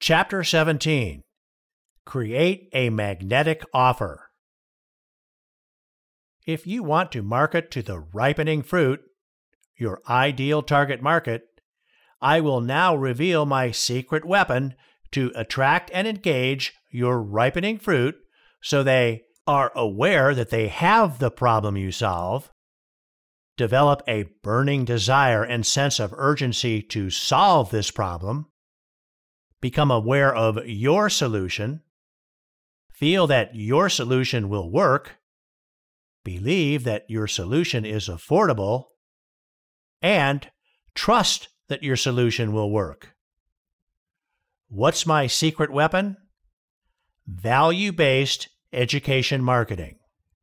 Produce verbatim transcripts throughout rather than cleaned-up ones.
Chapter seventeen. Create a magnetic offer. If you want to market to the ripening fruit, your ideal target market, I will now reveal my secret weapon to attract and engage your ripening fruit so they are aware that they have the problem you solve, develop a burning desire and sense of urgency to solve this problem, become aware of your solution, feel that your solution will work, believe that your solution is affordable, and trust that your solution will work. What's my secret weapon? Value-based education marketing.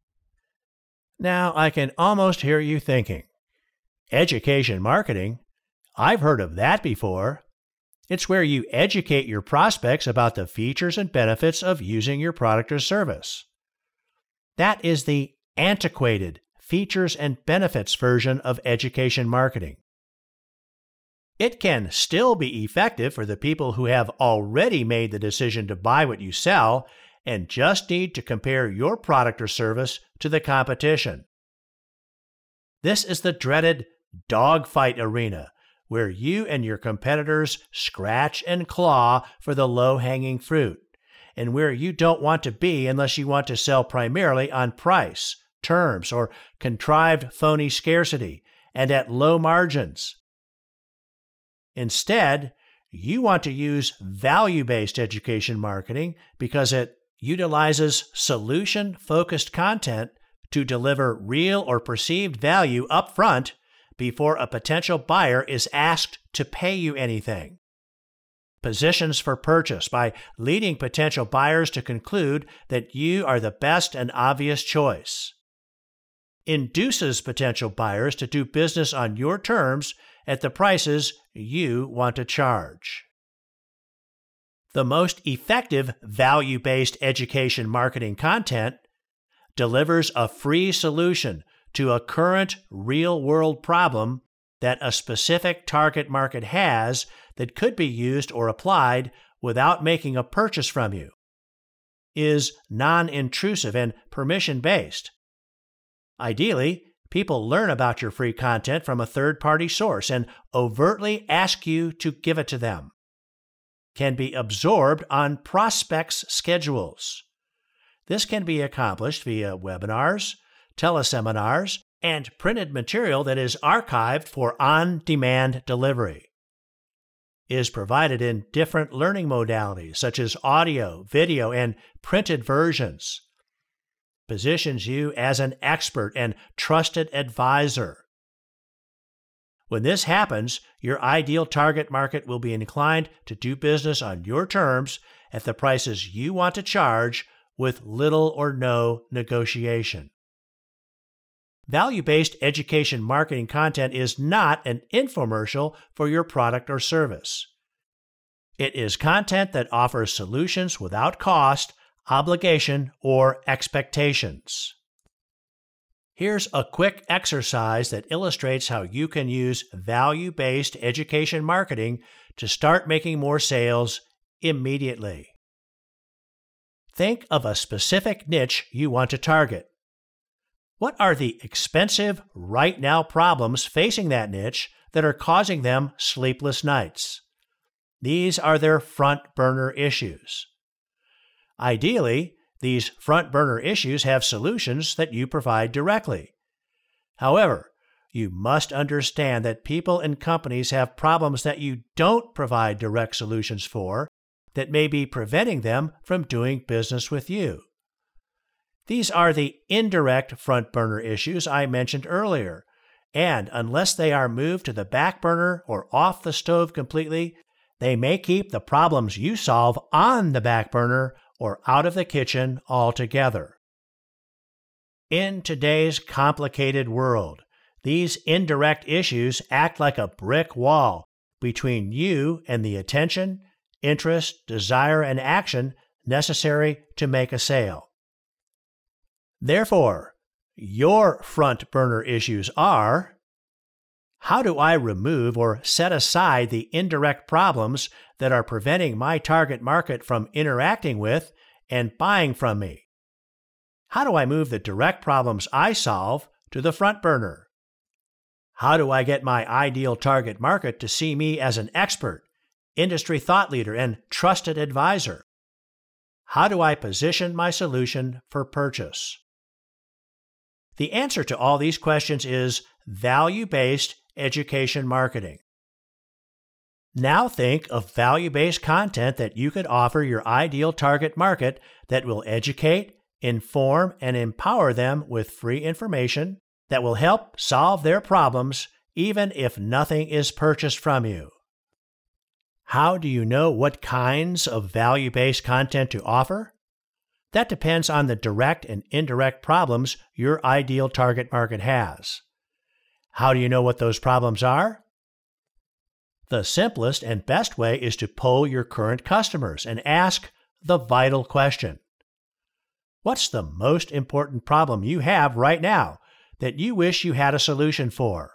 Now, I can almost hear you thinking, education marketing? I've heard of that before. It's where you educate your prospects about the features and benefits of using your product or service. That is the antiquated features and benefits version of education marketing. It can still be effective for the people who have already made the decision to buy what you sell and just need to compare your product or service to the competition. This is the dreaded dogfight arena, where you and your competitors scratch and claw for the low-hanging fruit, and where you don't want to be unless you want to sell primarily on price, terms, or contrived phony scarcity, and at low margins. Instead, you want to use value-based education marketing because it utilizes solution-focused content to deliver real or perceived value up front before a potential buyer is asked to pay you anything. Positions for purchase by leading potential buyers to conclude that you are the best and obvious choice. Induces potential buyers to do business on your terms at the prices you want to charge. The most effective value-based education marketing content delivers a free solution to a current real-world problem that a specific target market has that could be used or applied without making a purchase from you, is non-intrusive and permission-based. Ideally, people learn about your free content from a third-party source and overtly ask you to give it to them. Can be absorbed on prospects' schedules. This can be accomplished via webinars, teleseminars, and printed material that is archived for on-demand delivery. Is provided in different learning modalities such as audio, video, and printed versions. Positions you as an expert and trusted advisor. When this happens, your ideal target market will be inclined to do business on your terms at the prices you want to charge with little or no negotiation. Value-based education marketing content is not an infomercial for your product or service. It is content that offers solutions without cost, obligation, or expectations. Here's a quick exercise that illustrates how you can use value-based education marketing to start making more sales immediately. Think of a specific niche you want to target. What are the expensive, right-now problems facing that niche that are causing them sleepless nights? These are their front-burner issues. Ideally, these front-burner issues have solutions that you provide directly. However, you must understand that people and companies have problems that you don't provide direct solutions for that may be preventing them from doing business with you. These are the indirect front-burner issues I mentioned earlier, and unless they are moved to the back burner or off the stove completely, they may keep the problems you solve on the back burner or out of the kitchen altogether. In today's complicated world, these indirect issues act like a brick wall between you and the attention, interest, desire, and action necessary to make a sale. Therefore, your front burner issues are: how do I remove or set aside the indirect problems that are preventing my target market from interacting with and buying from me? How do I move the direct problems I solve to the front burner? How do I get my ideal target market to see me as an expert, industry thought leader, and trusted advisor? How do I position my solution for purchase? The answer to all these questions is value-based education marketing. Now think of value-based content that you could offer your ideal target market that will educate, inform, and empower them with free information that will help solve their problems even if nothing is purchased from you. How do you know what kinds of value-based content to offer? That depends on the direct and indirect problems your ideal target market has. How do you know what those problems are? The simplest and best way is to poll your current customers and ask the vital question. What's the most important problem you have right now that you wish you had a solution for?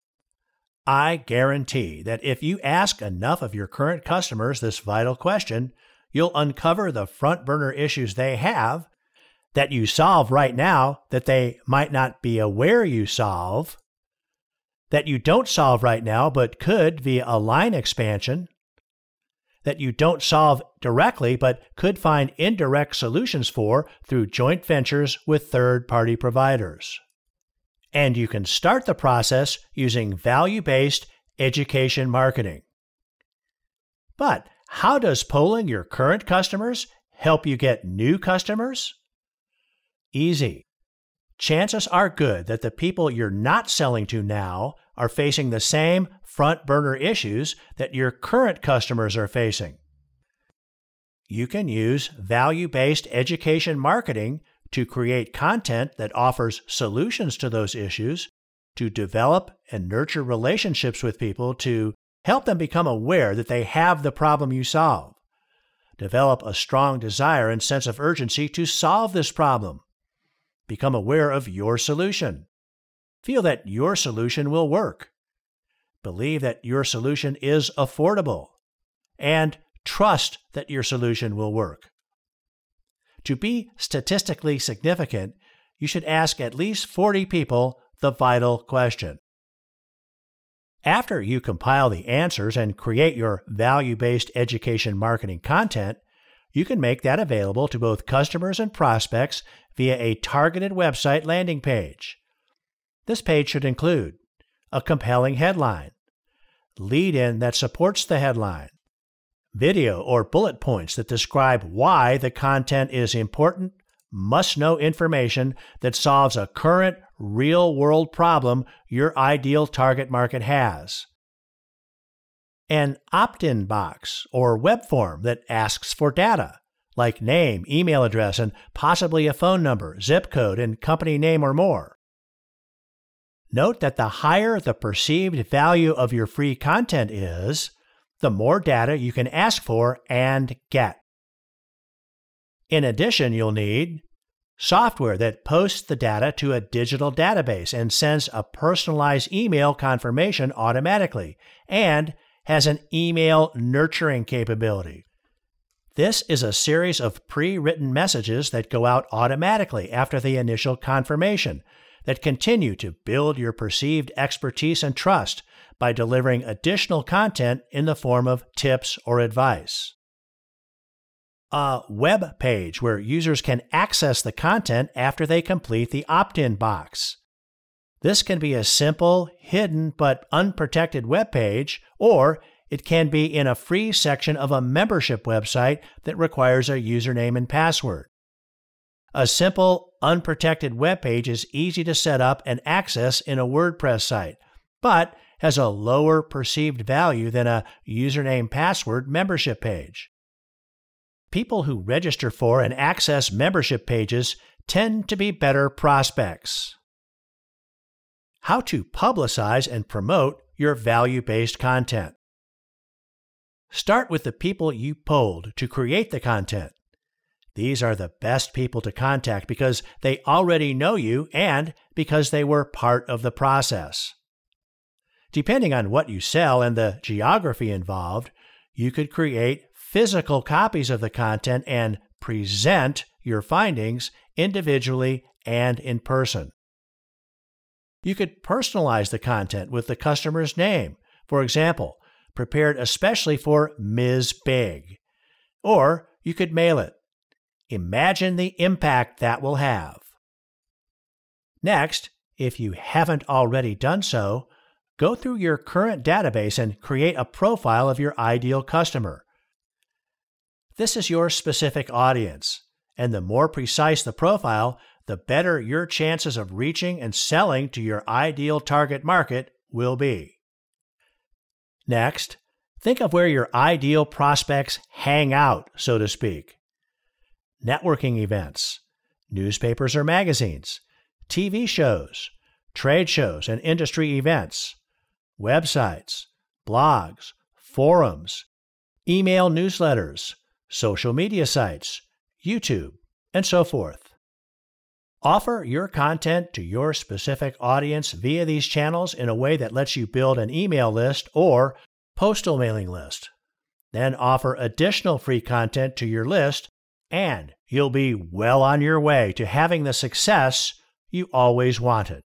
I guarantee that if you ask enough of your current customers this vital question, you'll uncover the front burner issues they have that you solve right now that they might not be aware you solve, that you don't solve right now but could via a line expansion, that you don't solve directly but could find indirect solutions for through joint ventures with third-party providers. And you can start the process using value-based education marketing. But how does polling your current customers help you get new customers? Easy. Chances are good that the people you're not selling to now are facing the same front burner issues that your current customers are facing. You can use value-based education marketing to create content that offers solutions to those issues, to develop and nurture relationships with people to help them become aware that they have the problem you solve. Develop a strong desire and sense of urgency to solve this problem. Become aware of your solution. Feel that your solution will work. Believe that your solution is affordable. And trust that your solution will work. To be statistically significant, you should ask at least forty people the vital question. After you compile the answers and create your value-based education marketing content, you can make that available to both customers and prospects via a targeted website landing page. This page should include a compelling headline, lead-in that supports the headline, video or bullet points that describe why the content is important, must-know information that solves a current, real-world problem your ideal target market has. An opt-in box or web form that asks for data, like name, email address, and possibly a phone number, zip code, and company name or more. Note that the higher the perceived value of your free content is, the more data you can ask for and get. In addition, you'll need software that posts the data to a digital database and sends a personalized email confirmation automatically, and has an email nurturing capability. This is a series of pre-written messages that go out automatically after the initial confirmation that continue to build your perceived expertise and trust by delivering additional content in the form of tips or advice. A web page where users can access the content after they complete the opt-in box. This can be a simple, hidden, but unprotected web page, or it can be in a free section of a membership website that requires a username and password. A simple, unprotected web page is easy to set up and access in a WordPress site, but has a lower perceived value than a username password membership page. People who register for and access membership pages tend to be better prospects. How to publicize and promote your value-based content. Start with the people you polled to create the content. These are the best people to contact because they already know you and because they were part of the process. Depending on what you sell and the geography involved, you could create physical copies of the content and present your findings individually and in person. You could personalize the content with the customer's name, for example, prepared especially for Miz Big. Or you could mail it. Imagine the impact that will have. Next, if you haven't already done so, go through your current database and create a profile of your ideal customer. This is your specific audience, and the more precise the profile, the better your chances of reaching and selling to your ideal target market will be. Next, think of where your ideal prospects hang out, so to speak. Networking events, newspapers or magazines, T V shows, trade shows and industry events, websites, blogs, forums, email newsletters, social media sites, YouTube, and so forth. Offer your content to your specific audience via these channels in a way that lets you build an email list or postal mailing list. Then offer additional free content to your list, and you'll be well on your way to having the success you always wanted.